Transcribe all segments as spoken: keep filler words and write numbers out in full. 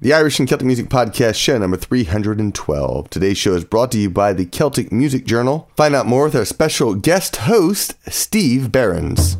The Irish and Celtic Music Podcast, show number three hundred twelve. Today's show is brought to you by the Celtic Music Journal. Find out more with our special guest host, Steve Behrens.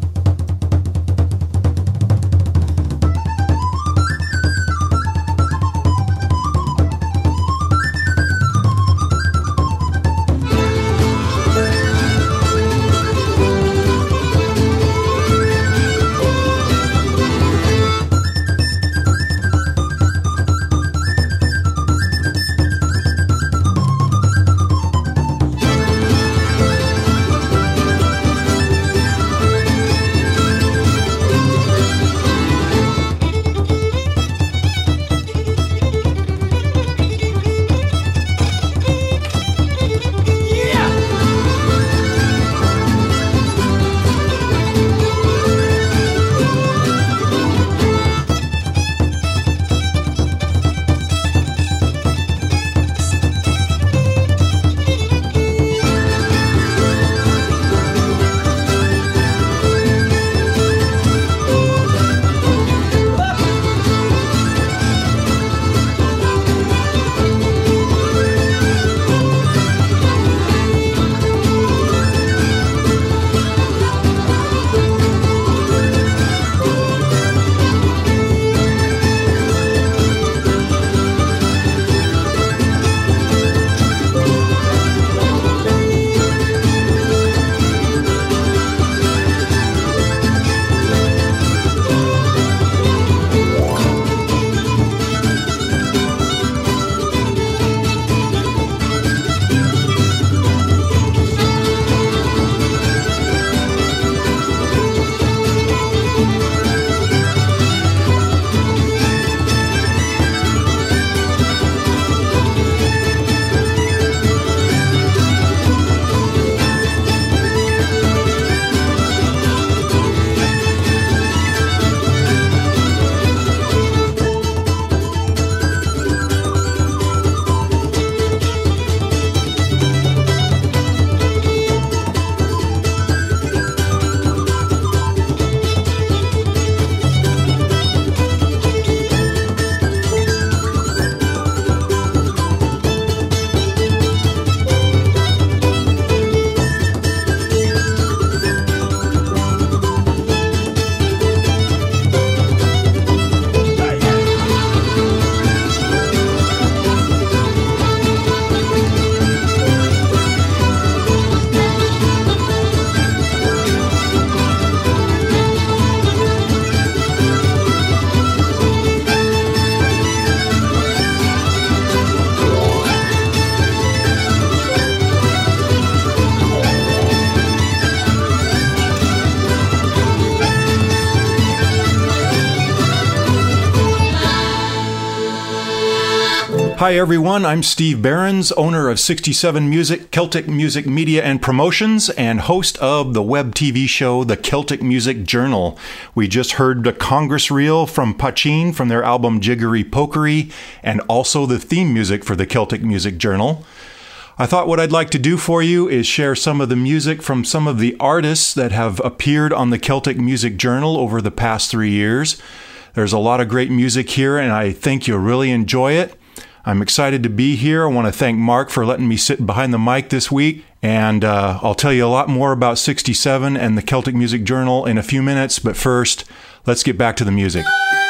Hi everyone, I'm Steve Behrens, owner of sixty-seven Music, Celtic Music Media and Promotions, and host of the web T V show, The Celtic Music Journal. We just heard the Congress reel from Pachin from their album Jiggery Pokery, and also the theme music for the Celtic Music Journal. I thought what I'd like to do for you is share some of the music from some of the artists that have appeared on the Celtic Music Journal over the past three years. There's a lot of great music here, and I think you'll really enjoy it. I'm excited to be here. I want to thank Mark for letting me sit behind the mic this week, and uh, I'll tell you a lot more about sixty-seven and the Celtic Music Journal in a few minutes, but first, let's get back to the music.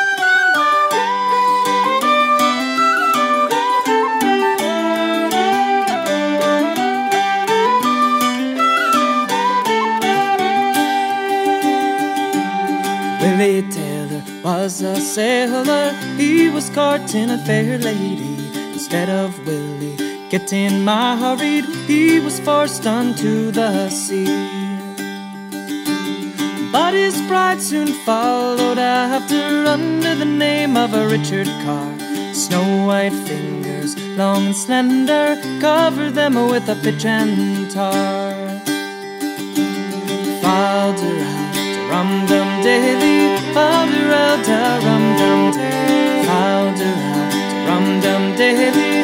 Willie Taylor was a sailor, he was courting a fair lady. Instead of Willie getting married, he was forced onto the sea. But his bride soon followed after, under the name of a Richard Carr. Snow white fingers, long and slender, covered them with a pitch and tar. Fal-de-ral-de-rum-dum-davy, fal-de-ral-de-rum-dum-davy, fal-de-ral-de-rum-dum-davy,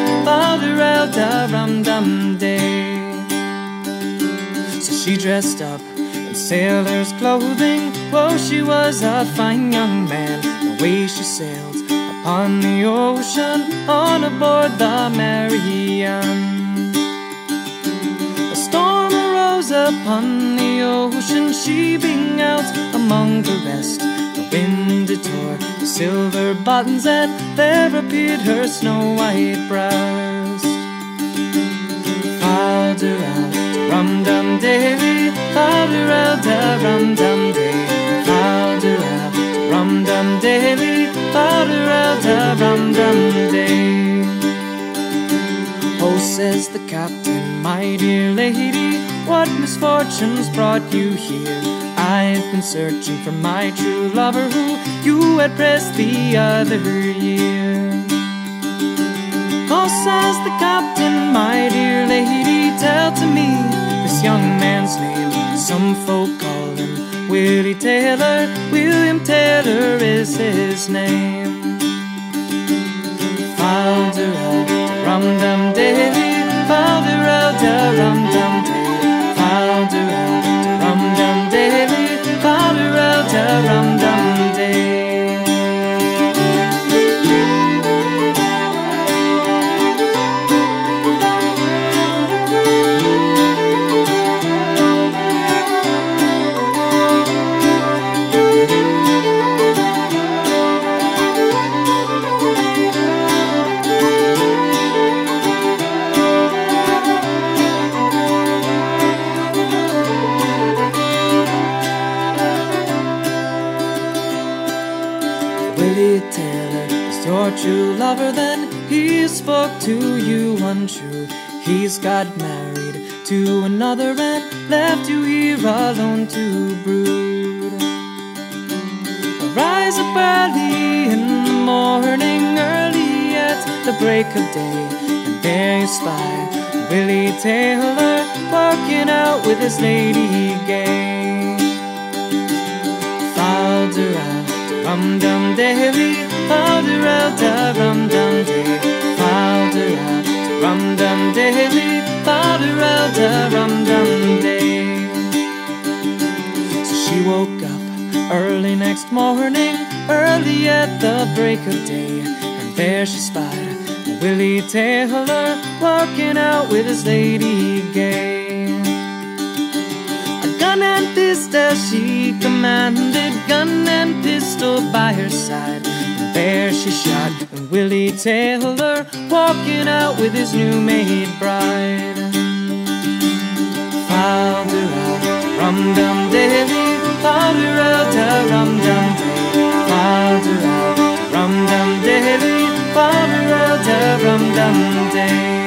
fal-de-ral-de-rum-dum-davy. So she dressed up in sailor's clothing, oh, she was a fine young man. The way she sailed on the ocean, on aboard the Marianne. A storm arose upon the ocean, she being out among the rest. The wind it tore the silver buttons, and there appeared her snow white breast. Fal-de-ral, rum-dum-day, fal-de-ral, rum-dum-day, fal-de-ral, rum-dum-day, fal-de-ral, rum-dum-day. Oh, says the captain, my dear lady, what misfortunes brought you here? I've been searching for my true lover, who you had pressed the other year. Oh, says the captain, my dear lady, tell to me this young man's name. Some folk call him Willie Taylor, William Taylor is his name. Fal-de-ral, rum-dum-day, fal-de-ral, rum-dum-day, fal-de-ral, rum-dum-day, fal-de-ral, rum-dum-day. Willie Taylor is your true lover, then he spoke to you untrue. He's got married to another and left you here alone to brood. Rise up early in the morning, early at the break of day, and there you spy Willie Taylor working out with his lady gay. Fal-de-ral, rum-dum-day, fal-de-ral, rum-dum-day, fal-de-ral, rum-dum-day, fal-de-ral, rum-dum-day. So she woke up early next morning, early at the break of day, and there she spied Willie Taylor working out with his lady gay. A gun and pistol she commanded, gun and pistol by her side, and there she shot Willie Taylor walking out with his new made bride. Fal-de-ral, rum-dum-day, fal-de-ral, rum-dum-day, fal-de-ral, rum-dum-day, fal-de-ral, rum-dum-day.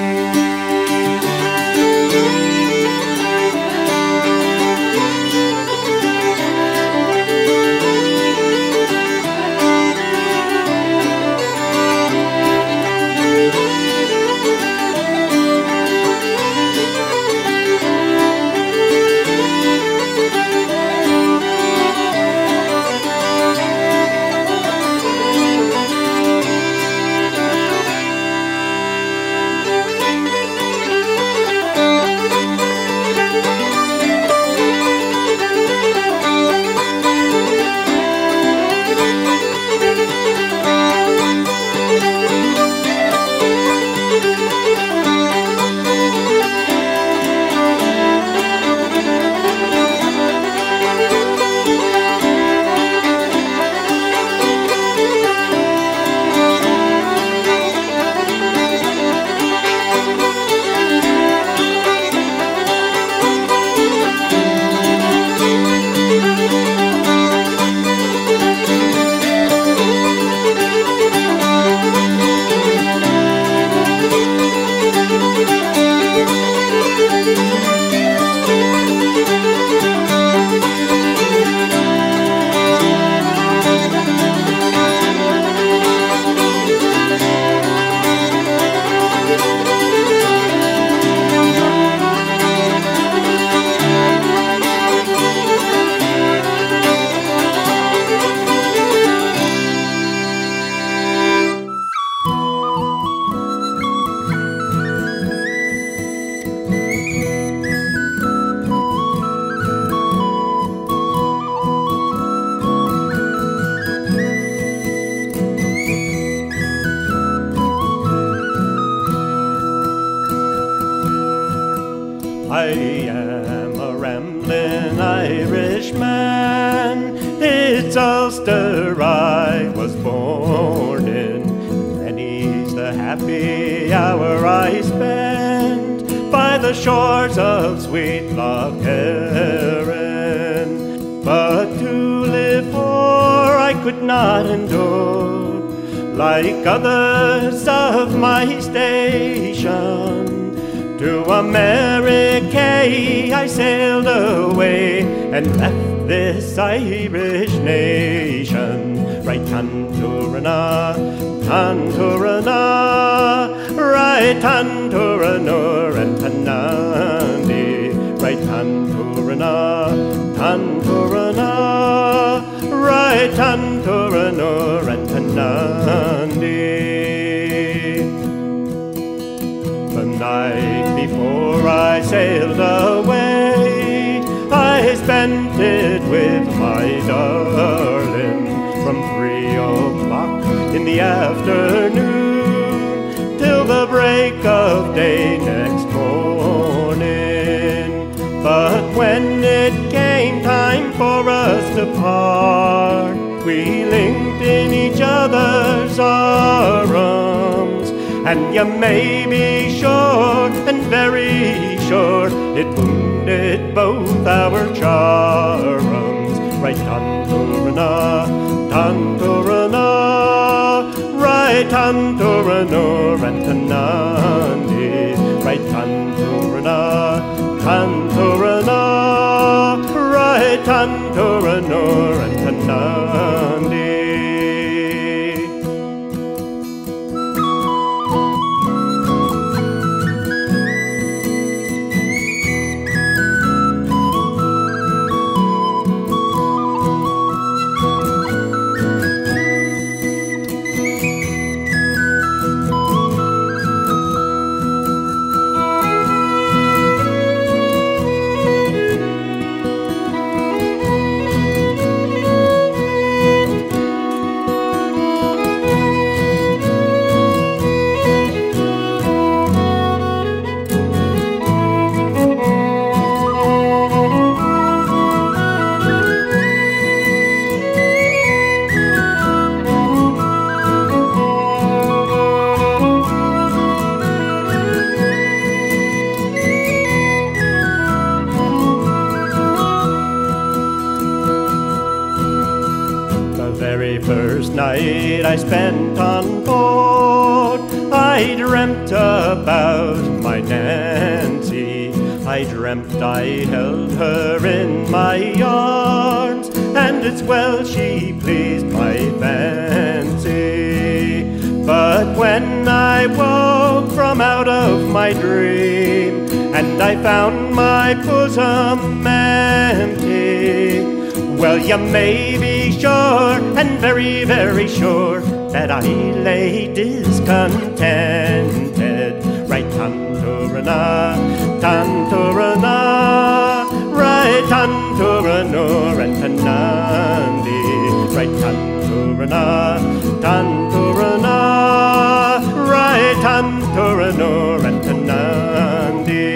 born in. Many's the happy hour I spent by the shores of sweet Loch Erin. But to live for I could not endure, like others of my station. To America I sailed away and left this Irish nation. Right Tanturana, Tanturana, right Tanturanur and Tanandi. Right Tanturana, Tanturana, right Tanturanur and Tanandi. The night before I sailed away, I spent it with my darling from three o'clock in the afternoon till the break of day next morning. But when it came time for us to part, we linked in each other's arms. And you may be sure, and very sure, it wounded both our charms. Right Tanturana, Tanturana, right Tanturanur and Tanandi. Right Tanturana, Tanturana, right Tanturanur and Tanandi. First night I spent on board, I dreamt about my Nancy. I dreamt I held her in my arms, and it's well she pleased my fancy. But when I woke from out of my dream, and I found my bosom empty, well, you may be sure, and very, very sure, that I lay discontented. Right Tanturana, Tanturana, right Tanturanur and Tanandi. Right Tanturana, Tanturana, right Tanturanur and Tanandi.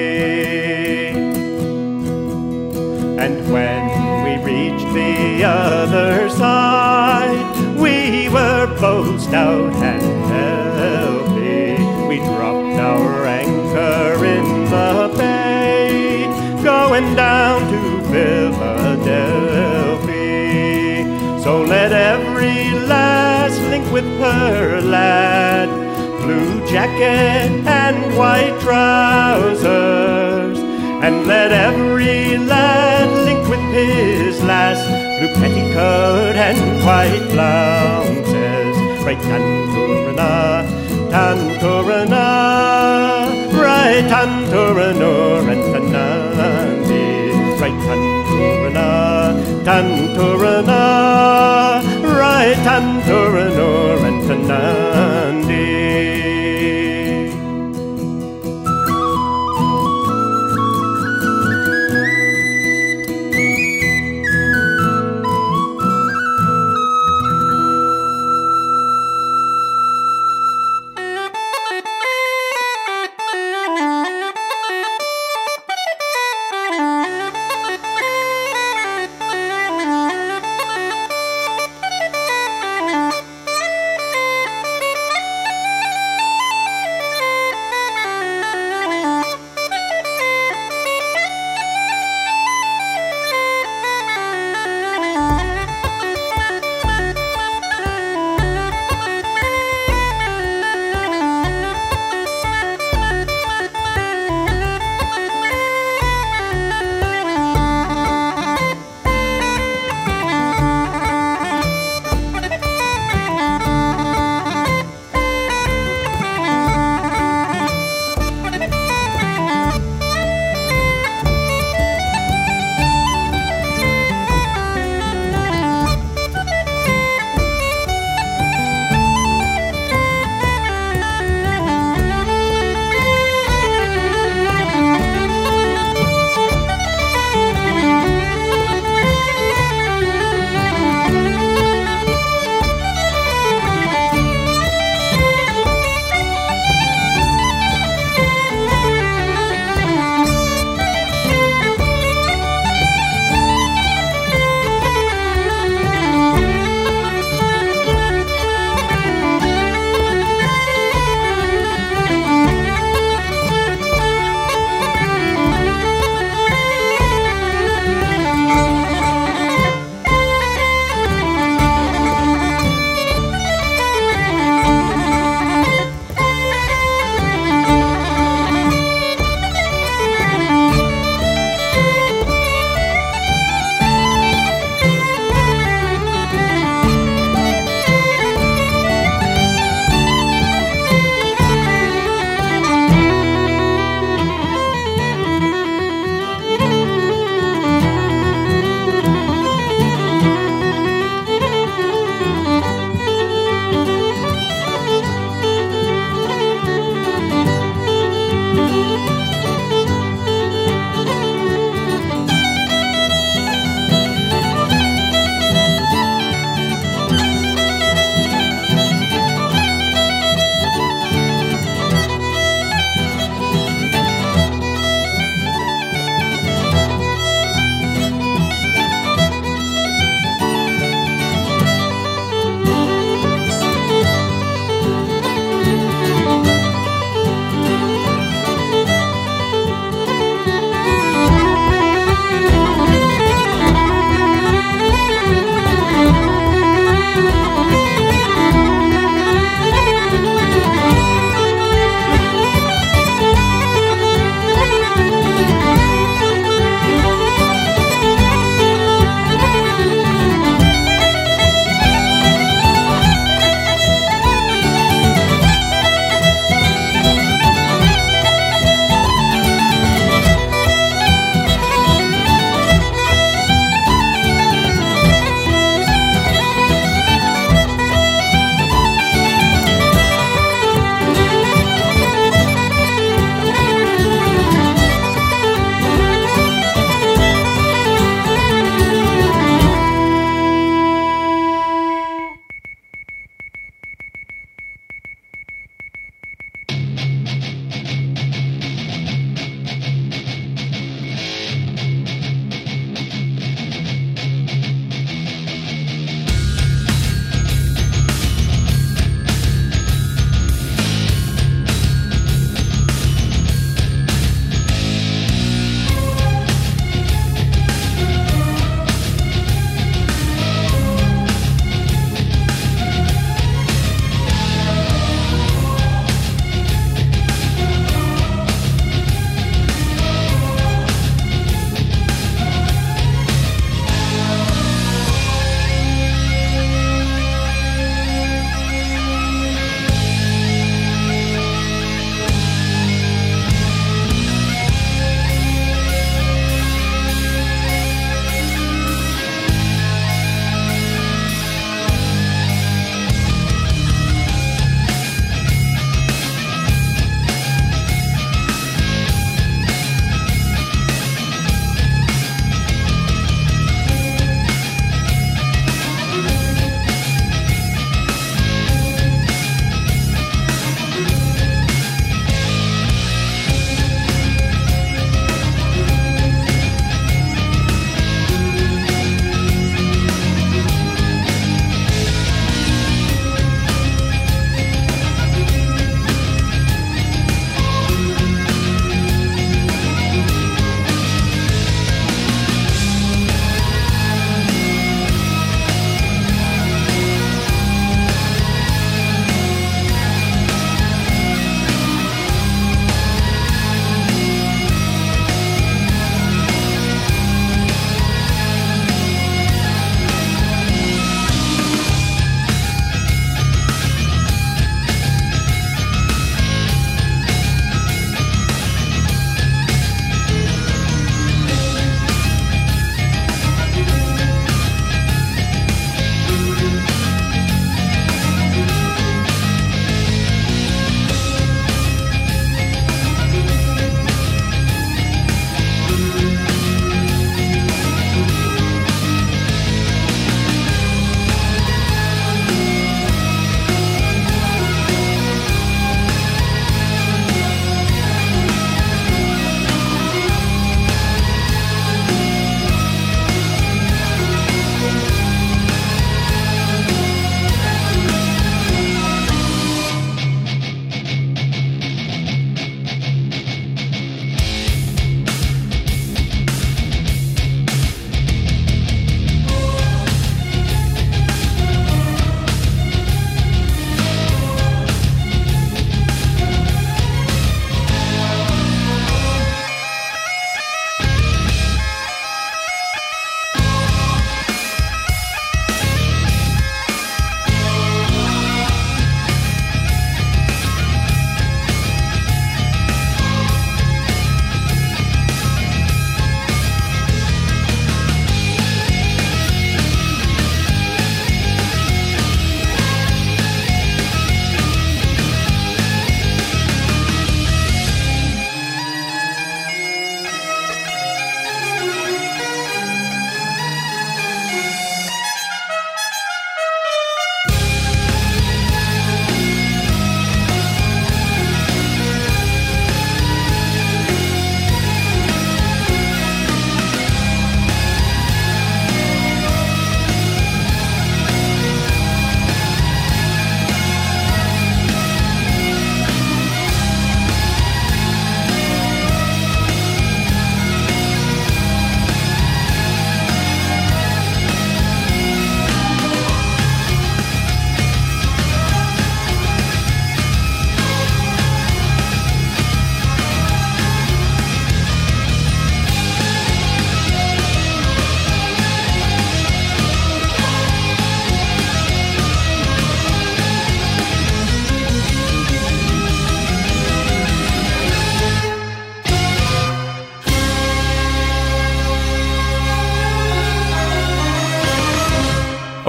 And when we reached the other side, we were both stout and healthy. We dropped our anchor in the bay, going down to Philadelphia. So let every lass link with her lad, blue jacket and white trousers. And let every lad link with his lass, blue petticoat and white blouses. Right Tanturana, Tanturana, right Tanturanur and Tanandi. Right Tanturana, Tanturana, right Tanturanur and Tanandi.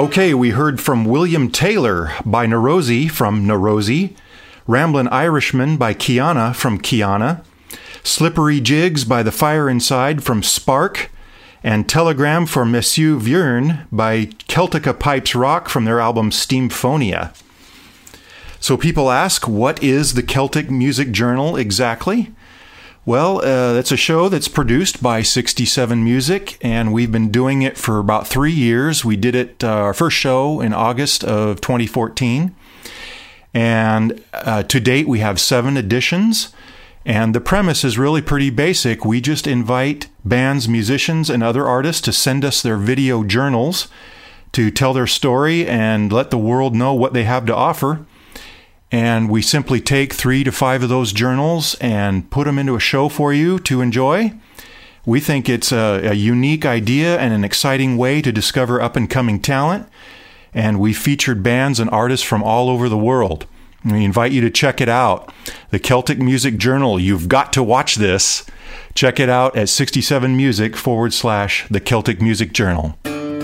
Okay, we heard from William Taylor by Narosi from Narosi, Ramblin' Irishman by Kiana from Kiana, Slippery Jigs by The Fire Inside from Spark, and Telegram for Monsieur Vierne by Celtica Pipes Rock from their album Steamphonia. So people ask, what is the Celtic Music Journal exactly? Well, uh, it's a show that's produced by sixty-seven Music, and we've been doing it for about three years. We did it, uh, our first show in August of twenty fourteen. And uh, to date, we have seven editions. And the premise is really pretty basic. We just invite bands, musicians, and other artists to send us their video journals to tell their story and let the world know what they have to offer. And we simply take three to five of those journals and put them into a show for you to enjoy. We think it's a, a unique idea and an exciting way to discover up-and-coming talent. And we featured bands and artists from all over the world. We invite you to check it out. The Celtic Music Journal. You've got to watch this. Check it out at sixty-seven music forward slash the Celtic Music Journal.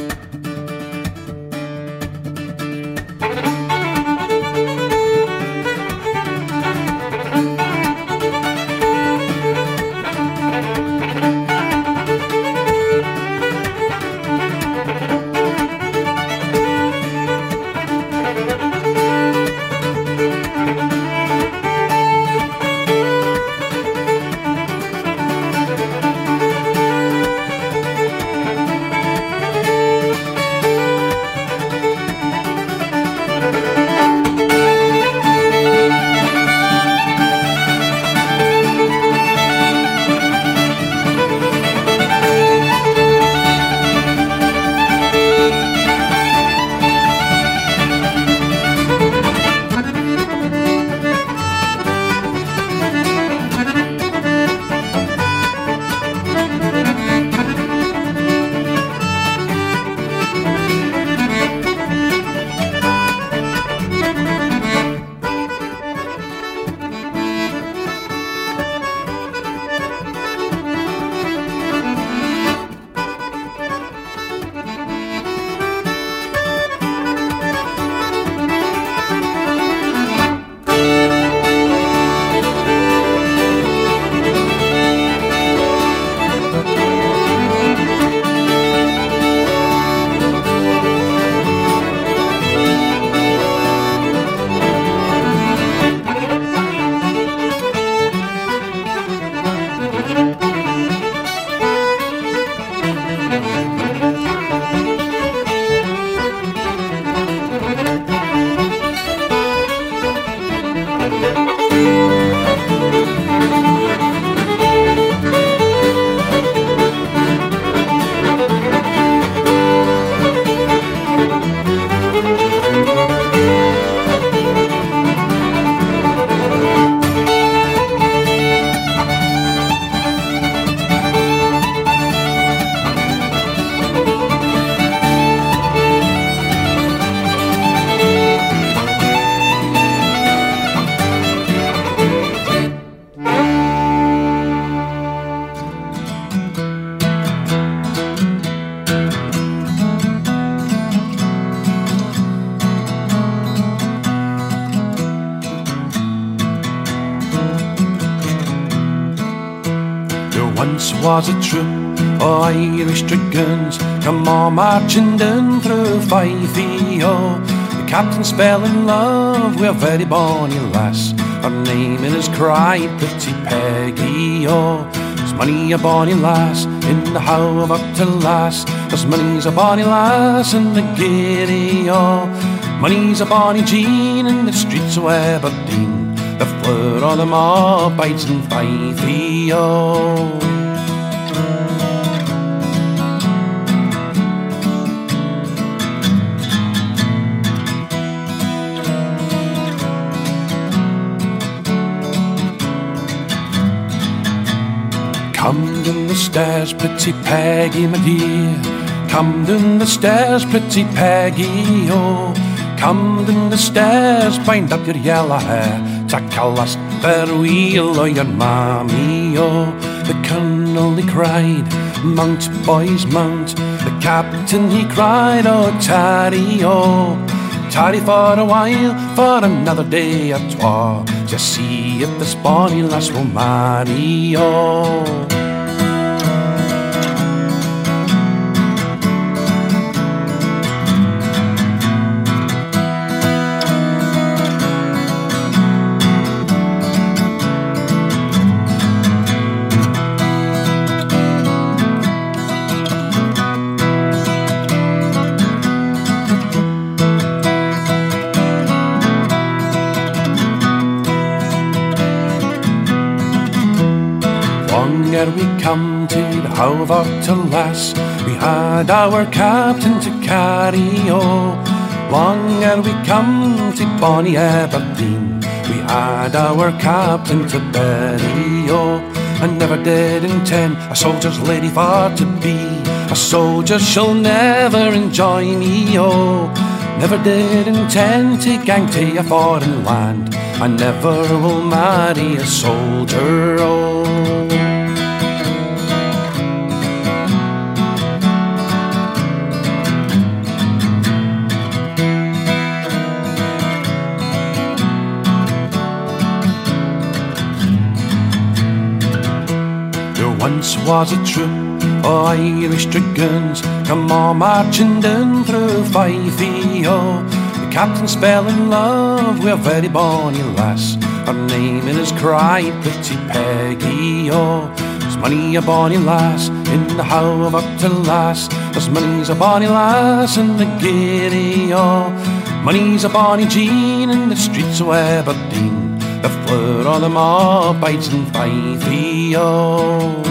Once was a troop of Irish dragoons come all marching down through Fife-E-O. The captain fell in love with a very bonny lass. Her name is cried Pretty Peggy-O. There's money a bonny lass in the how of up to lass. There's money's a bonny lass in the Giddy-O. Money's a bonny Jean in the streets of Aberdeen. The floor of the mob bites in Fife-E-O. Come down the stairs, pretty Peggy, my dear. Come down the stairs, pretty Peggy, oh. Come down the stairs, bind up your yellow hair. Take a last farewell of your mammy, oh. The colonel he cried, mount, boys, mount. The captain he cried, oh, tarry, oh, tarry for a while, for another day or twa, just see if this bonny lass will marry, oh. Ere we come to the How of Lass, we had our captain to carry, oh. Long ere we come to bonny Aberdeen, we had our captain to bury, oh. And never did intend a soldier's lady for to be, a soldier shall never enjoy me, oh. Never did intend to gang to a foreign land, I never will marry a soldier, oh. Once was a troop of Irish dragoons come on marching down through Fife, oh. The captain fell in love with a very bonny lass, her name is cried Pretty Peggy, oh. There's many a bonny lass in the How of Lass, there's many's a bonny lass in the Garry, oh. Many's a bonny Jean in the streets of Aberdeen, the floor of the mob bites in Fife, oh.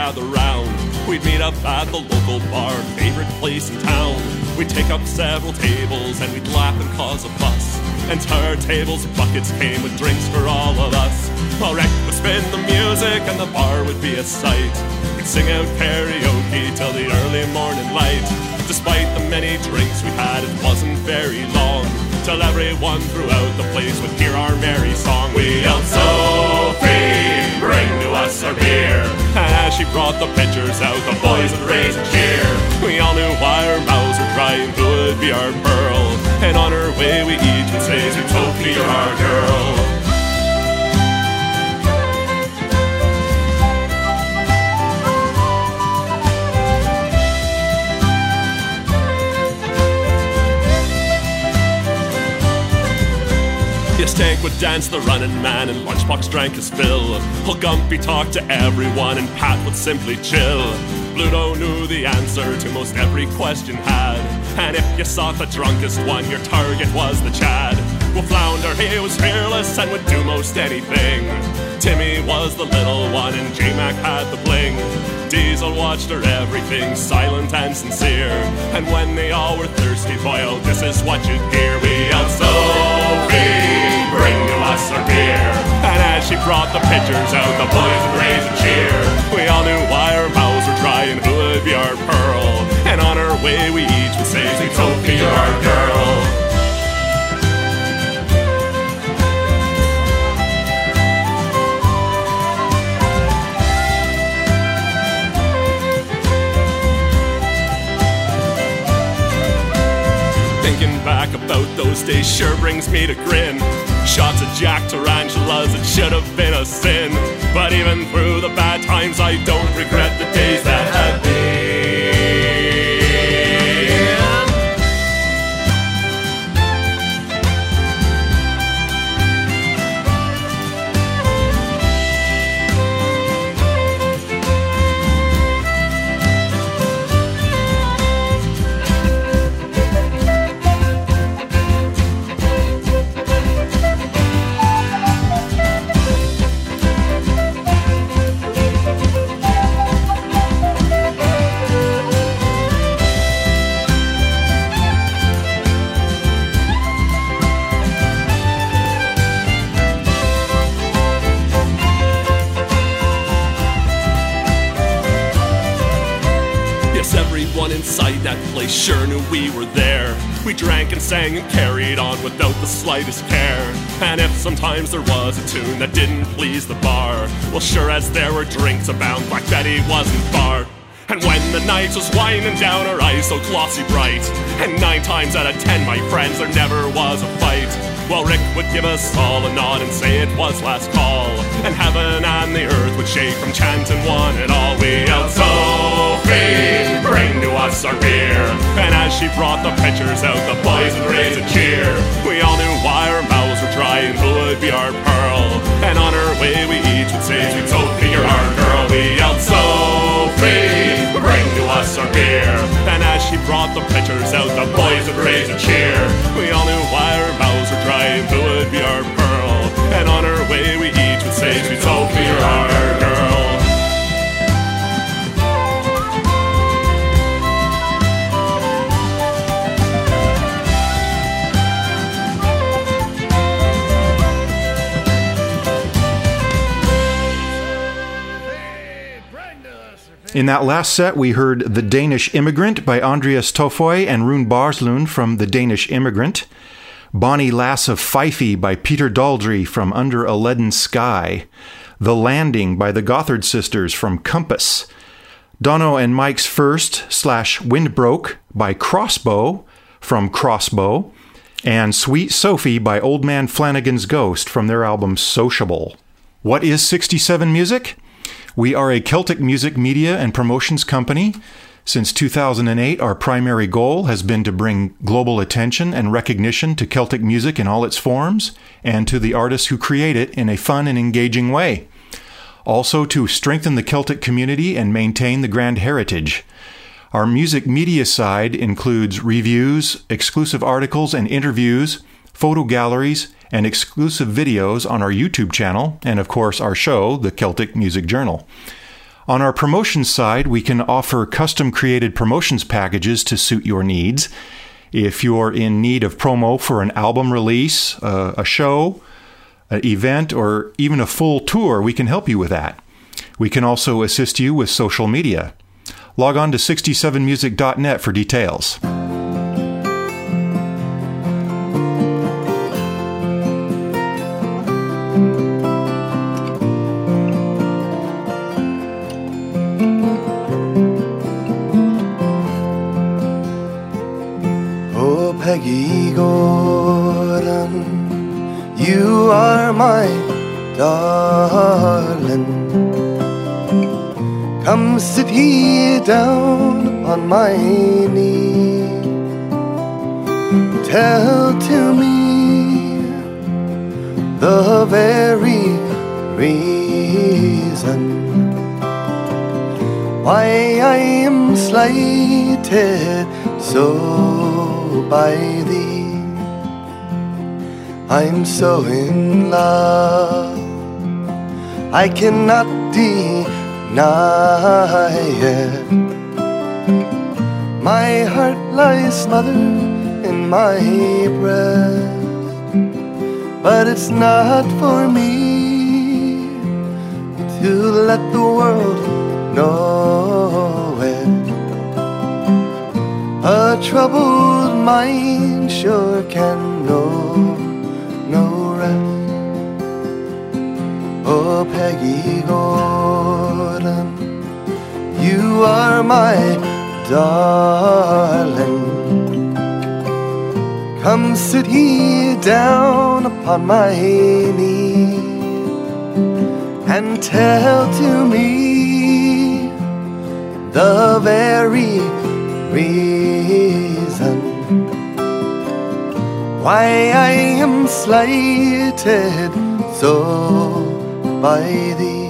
gather round. We'd meet up at the local bar, favorite place in town. We'd take up several tables and we'd laugh and cause a fuss. Entire tables of buckets came with drinks for all of us. While Rick would spin the music and the bar would be a sight. We'd sing out karaoke till the early morning light. Despite the many drinks we had, it wasn't very long till everyone throughout the place would hear our merry song. We yelled, "Sophie, bring to us our beer." And as she brought the pitchers out, the boys would raise a cheer. We all knew why our mouths were dry and who would be our pearl. And on her way we each would say, "Sophie, you're our girl." Yes, Tank would dance the running man and Lunchbox drank his fill. Hull Gumpy talked to everyone and Pat would simply chill. Bluto knew the answer to most every question had. And if you sought the drunkest one, your target was the Chad. Well, Flounder, he was fearless and would do most anything. Timmy was the little one and J-Mac had the bling. Diesel watched her everything, silent and sincere. And when they all were thirsty, boy, oh, this is what you'd hear. We yelled, "Sophie, bring to us our beer." And as she brought the pitchers out, the boys would raise a cheer. We all knew why our mouths were dry and who would be our pearl. And on our way we each would say, "Sophie, you're our girl." Thinking back about those days sure brings me to grin. Shots of Jack Tarantulas, it should have been a sin. But even through the bad times, I don't regret the days that have been. Inside that place sure knew we were there. We drank and sang and carried on without the slightest care. And if sometimes there was a tune that didn't please the bar, well, sure as there were drinks abound, Black Betty wasn't far. And when the night was winding down, her eyes so glossy bright, and nine times out of ten, my friends, there never was a fight. Well, Rick would give us all a nod and say it was last call, and heaven and the earth would shake from chanting one and all. We yelled, "Sophie, bring to us our beer." And as she brought the pitchers out, the boys would raise a cheer. We all knew why our mouths were dry and who would be our pearl. And on our way we each would say, "Sweet Sophie, you're our girl." We yelled, "Sophie, bring to us our beer." And as she brought the pitchers out, the boys would raise a cheer. We all knew why our mouths were dry and who would be our pearl. And on our way we each would say, "Sweet Sophie, you're our girl." In that last set, we heard The Danish Immigrant by Andreas Tofoy and Rune Barslund from The Danish Immigrant, Bonnie Lass of Fifey by Peter Daldry from Under a Leaden Sky, The Landing by the Gothard Sisters from Compass, Dono and Mike's First slash Windbroke by Crossbow from Crossbow, and Sweet Sophie by Old Man Flanagan's Ghost from their album Sociable. What is sixty-seven Music? We are a Celtic music media and promotions company. Since two thousand eight, our primary goal has been to bring global attention and recognition to Celtic music in all its forms and to the artists who create it in a fun and engaging way. Also to strengthen the Celtic community and maintain the grand heritage. Our music media side includes reviews, exclusive articles and interviews, photo galleries, and exclusive videos on our YouTube channel, and of course our show, The Celtic Music Journal. On our promotions side, we can offer custom-created promotions packages to suit your needs. If you're in need of promo for an album release, uh, a show, an event, or even a full tour, we can help you with that. We can also assist you with social media. Log on to sixty-seven music dot net for details. Peggy Gordon, you are my darling. Come sit here down on my knee. Tell to me the very reason why I am slighted so by thee. I'm so in love, I cannot deny it. My heart lies smothered in my breast, but it's not for me to let the world know it. A troubled mind sure can know no rest. Oh, Peggy Gordon, you are my darling. Come sit here down upon my knee and tell to me the very reason why I am slighted so by thee.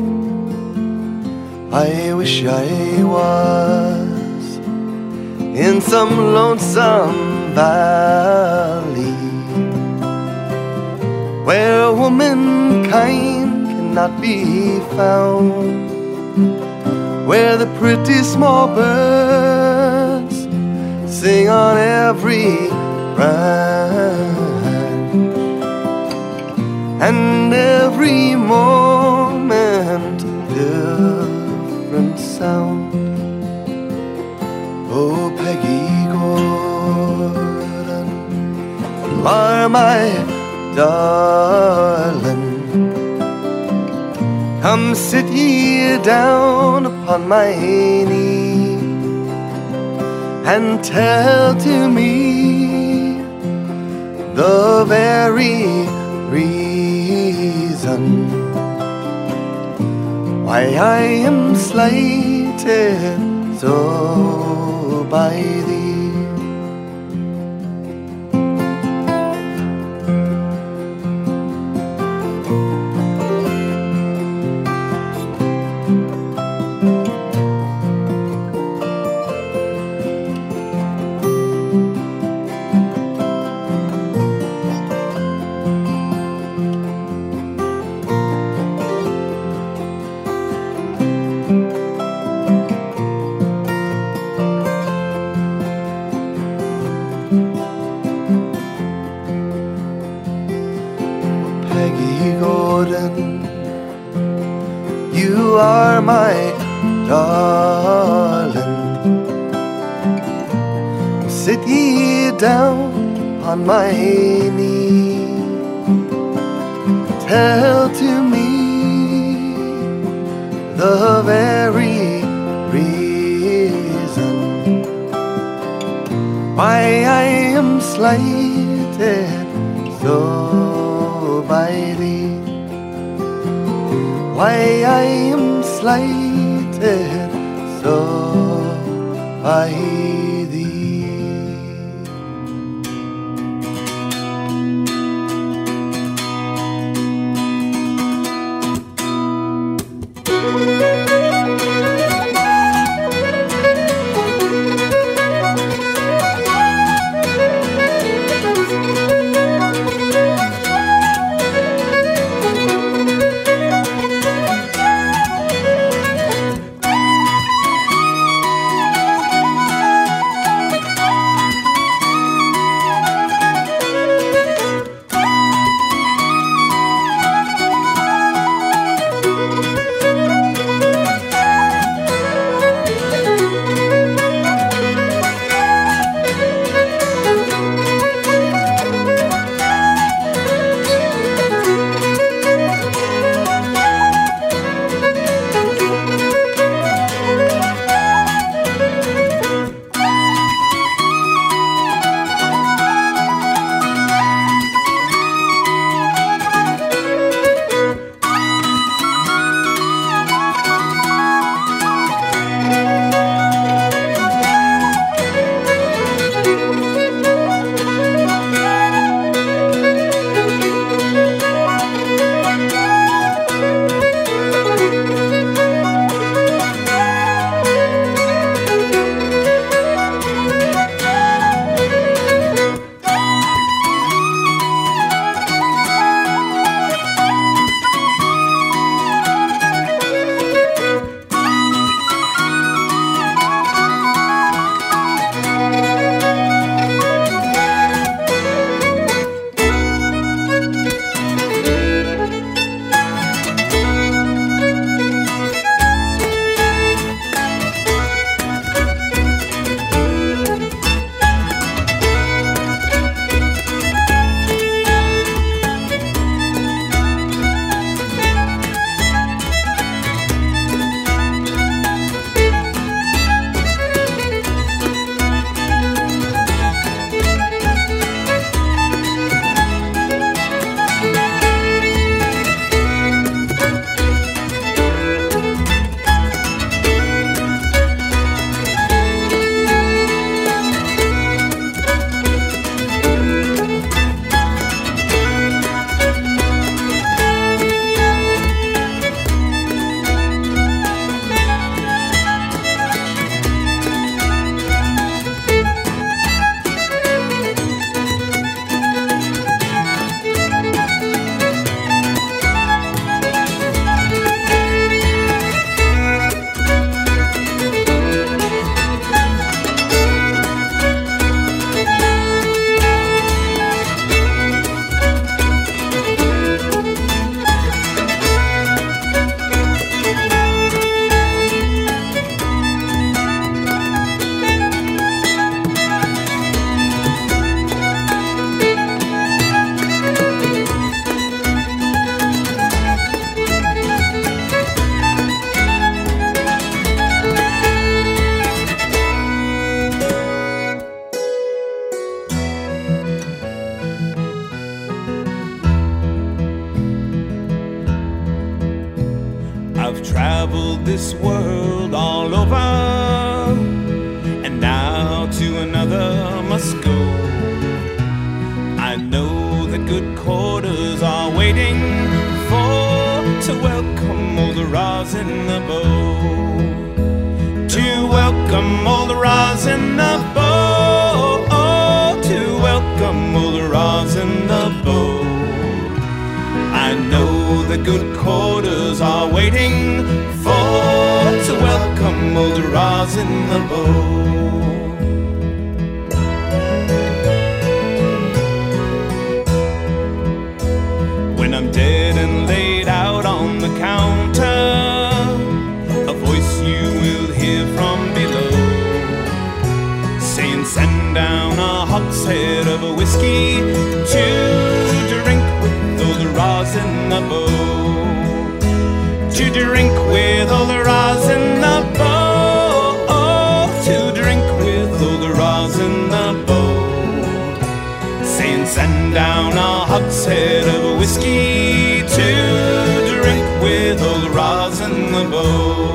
I wish I was in some lonesome valley where womankind cannot be found, where the pretty small birds sing on every branch, and every moment different sound. Oh, Peggy Gordon, you are my darling. Come sit here down upon my knee and tell to me the very reason why I am slighted so by thee. You are my darling. Sit here down on my knee. Tell to me the very reason why I am slighted so by thee. Why I am slighted so by thee. this world all over, and now to another must go. I know that good quarters are waiting for to welcome all the rosin the bow, to welcome all the rosin the bow, oh, to welcome all the rosin the bow. I know that good quarters are waiting for to welcome all the rosin the bow. When I'm dead and laid out on the counter, a voice you will hear from below, saying send down a hogshead of a whiskey to drink with all the rosin the bow, to drink with all the rosin the bow, oh, to drink with all the rosin the bow, saying send down a hogshead of a whiskey to drink with all the rosin the bow.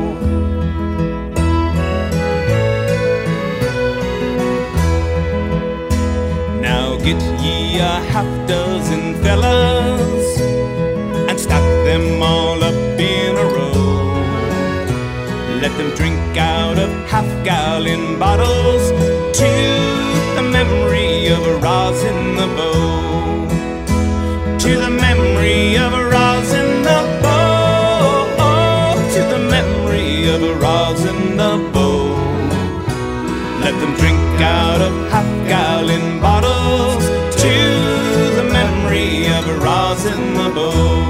Now get ye a half dozen fellas and stack them all up in a row. Let them drink out of half-gallon bottles to the memory of a rosin the bow, to the memory of a rosin the bow, oh, to the memory of a rosin the bow. Let them drink out of half-gallon bottles to the memory of a rosin the bow.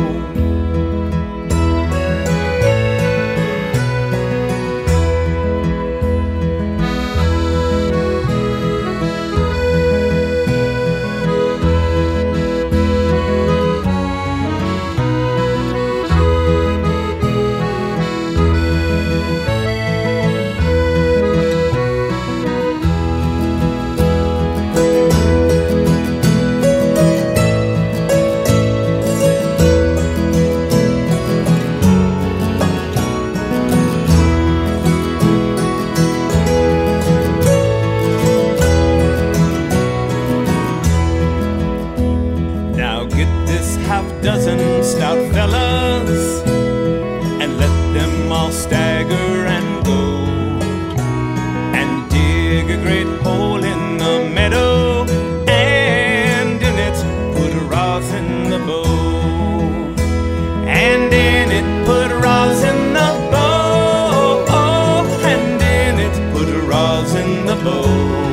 Dozen stout fellas and let them all stagger and go and dig a great hole in the meadow and in it put a rosin the bow, and in it put a rosin the bow, oh, and in it put a rosin the bow,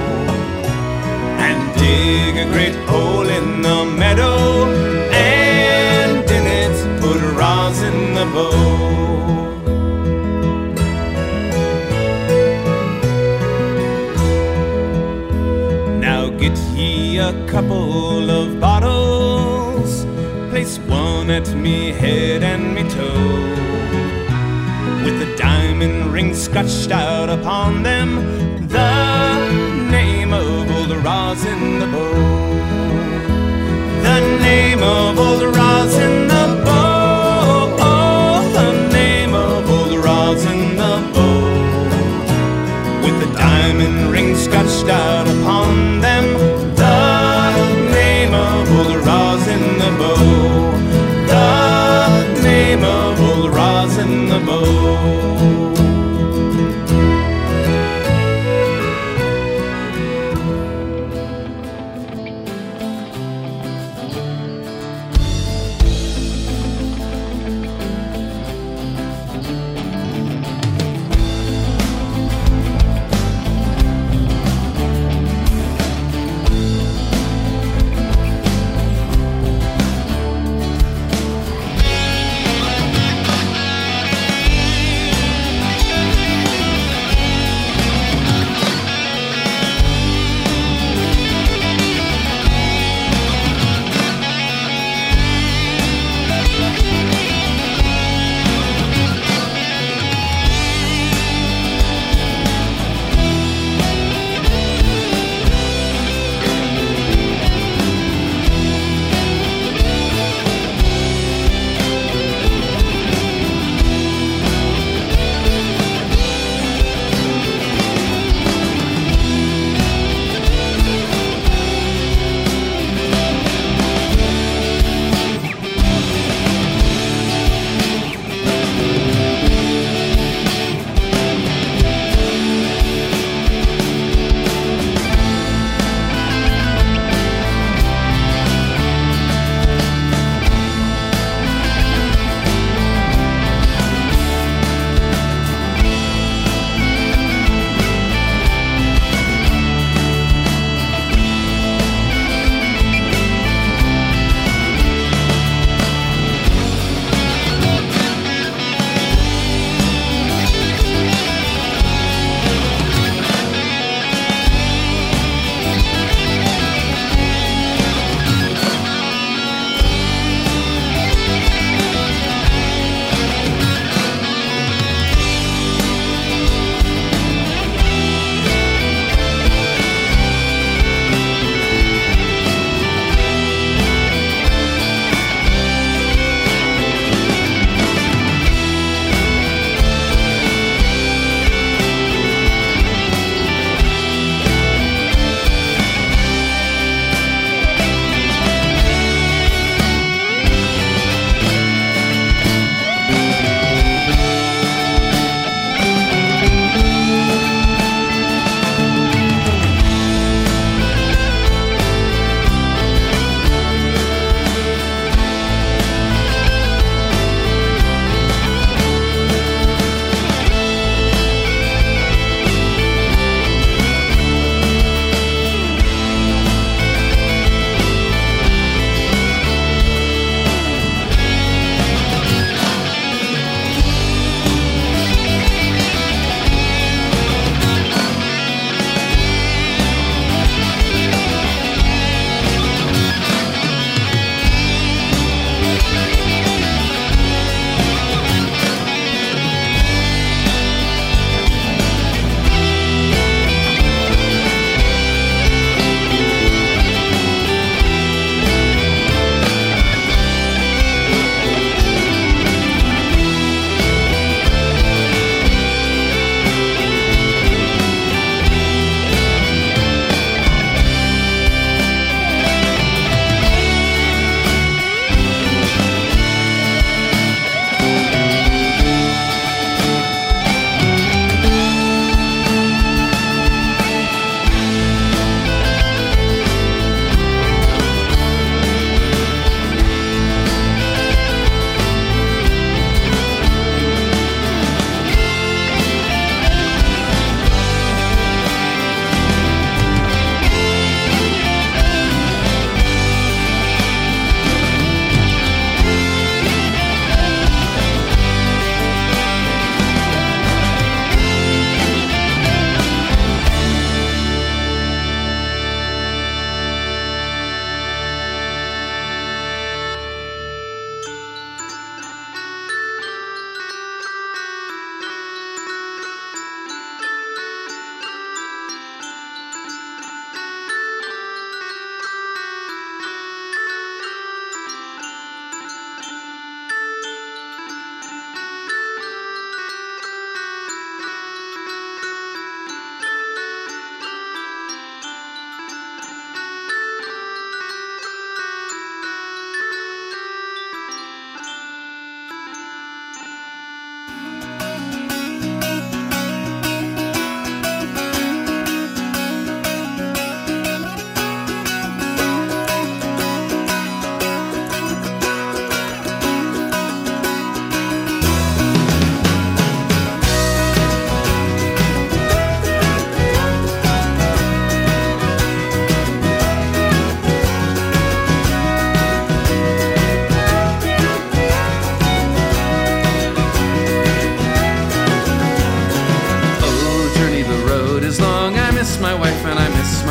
and dig a great hole in the meadow and in it put a rosin the bow. Now get ye a couple of bottles, place one at me head and me toe, with the diamond ring scratched out upon them, the name of all the rosin the bow, the name of all the rosin the bow, oh, the name of all the rosin the bow, with the diamond ring scratched out upon them, the name of all the rosin the bow, the name of all the rosin the bow.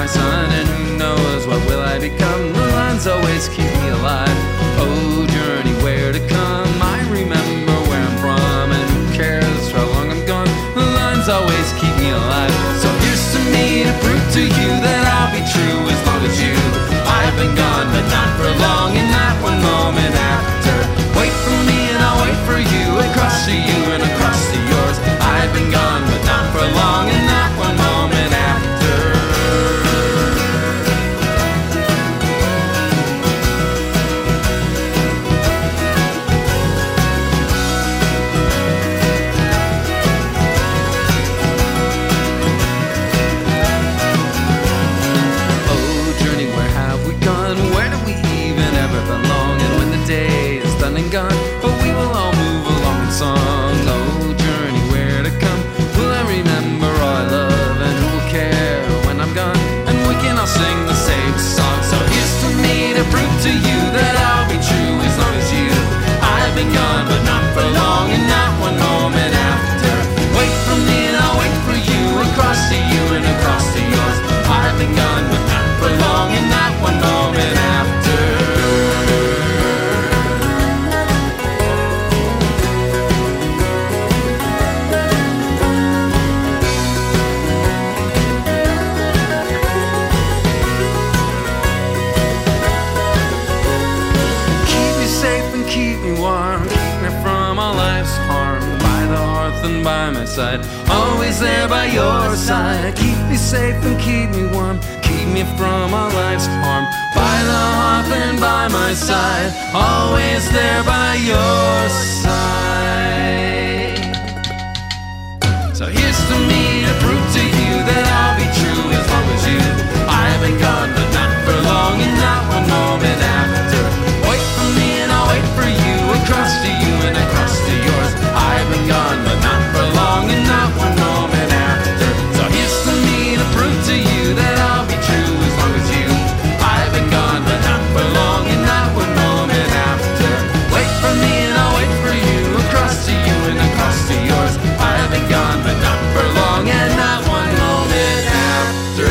my son, and who knows what will I become. The lines always keep me alive. Oh, journey, where to come? I remember where I'm from, and who cares how long I'm gone? The lines always keep me alive. So here's to me to prove to you that I'll be true as long as you. I've been gone, but not for long, in that one moment after. Wait for me and I'll wait for you, across to you and across to yours. I've been gone, but not for long, in that one moment after. Oh, journey, where have we gone? Where do we even ever belong? And when the day is done and gone, but we will all move along in song. Oh, journey, where to come? Will I remember all I love, and who will care when I'm gone? And we can all sing the same song. So here's to me to prove to you that I'll be true as long as you. I've been gone, but not for long, in that one moment after. Wait for me and I'll wait for you, across to you and across to yours. I've been gone, but not for long, in that one moment after. Keep me warm, keep me from all life's harm. By the hearth and by my side, always there by your side. Keep me safe and keep me warm, keep me from all life's harm. By the hearth and by my side, always there by your side. So here's to me to prove to you that I'll be true as long as you. I've been gone, but not for long, in that one moment after. Wait for me and I'll wait for you, across to you and across to yours. I've been gone, but not for long, in that one moment after. So here's to me to prove to you that I'll be true as long as you. I've been gone, but not for long, in that one moment after. Wait for me and I'll wait for you, across to you and across to yours. I've been gone, but not for long, and that one moment after.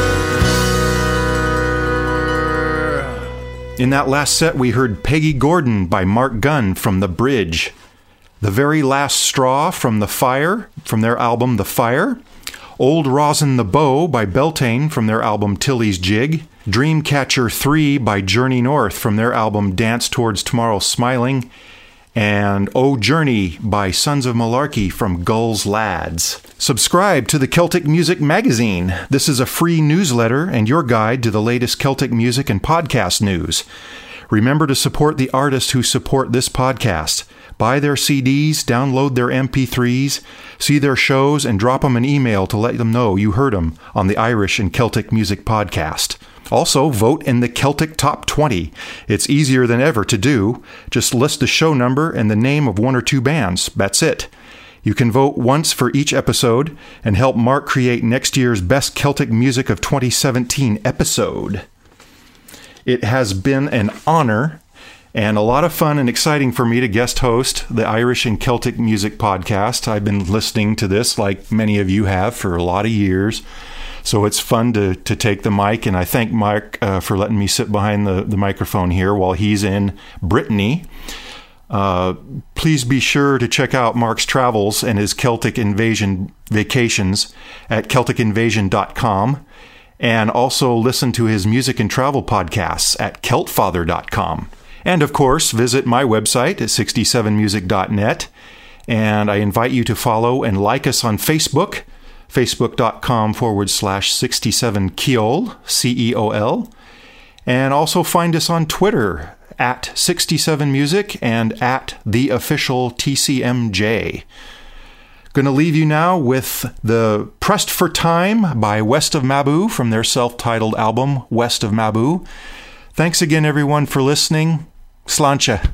In that last set, we heard Peggy Gordon by Mark Gunn from The Bridge. The Very Last Straw from The Fire, from their album The Fire. Old Rosin the Bow by Beltane from their album Tilly's Jig. Dreamcatcher three by Journey North from their album Dance Towards Tomorrow Smiling. And Oh Journey by Sons of Malarkey from Gull's Lads. Subscribe to the Celtic Music Magazine. This is a free newsletter and your guide to the latest Celtic music and podcast news. Remember to support the artists who support this podcast. Buy their C Ds, download their M P threes, see their shows, and drop them an email to let them know you heard them on the Irish and Celtic Music Podcast. Also, vote in the Celtic Top twenty. It's easier than ever to do. Just list the show number and the name of one or two bands. That's it. You can vote once for each episode and help Mark create next year's Best Celtic Music of twenty seventeen episode. It has been an honor and a lot of fun and exciting for me to guest host the Irish and Celtic Music Podcast. I've been listening to this, like many of you have, for a lot of years. So it's fun to to take the mic, and I thank Mark uh, for letting me sit behind the, the microphone here while he's in Brittany. Uh, please be sure to check out Mark's travels and his Celtic Invasion vacations at Celtic Invasion dot com, and also listen to his music and travel podcasts at Celt Father dot com. And of course, visit my website at sixty-seven music dot net, and I invite you to follow and like us on Facebook, facebook.com forward slash 67 Keol, C E O L, and also find us on Twitter at sixty-seven music and at the official T C M J. Going to leave you now with the Pressed for Time by West of Mabou from their self-titled album, West of Mabou. Thanks again, everyone, for listening. Sláinte.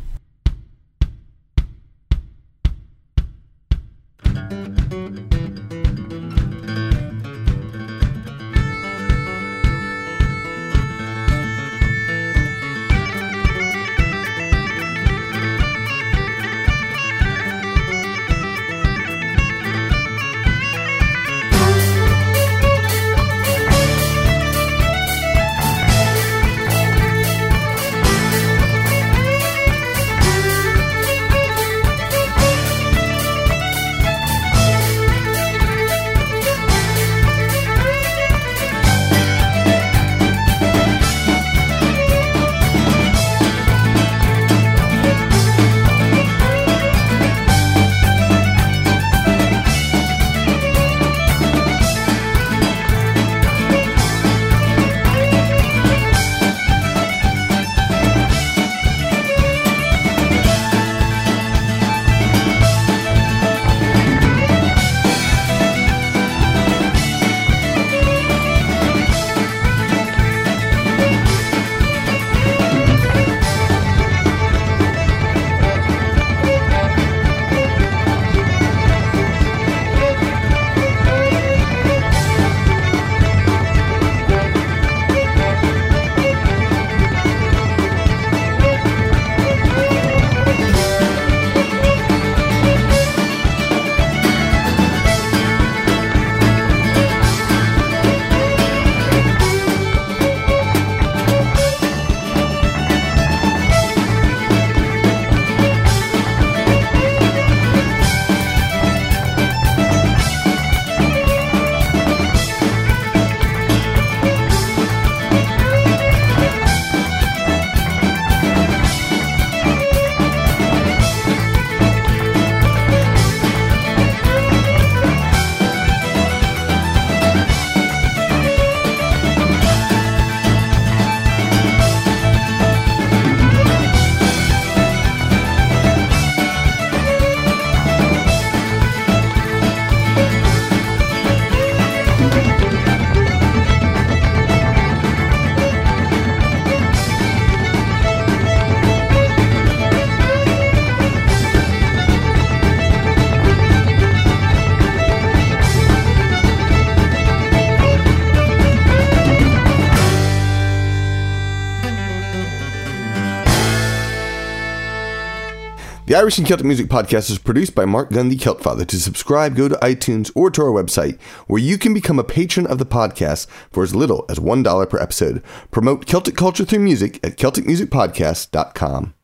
The Irish and Celtic Music Podcast is produced by Mark Gunn, the Celt Father. To subscribe, go to iTunes or to our website, where you can become a patron of the podcast for as little as one dollar per episode. Promote Celtic culture through music at celtic music podcast dot com.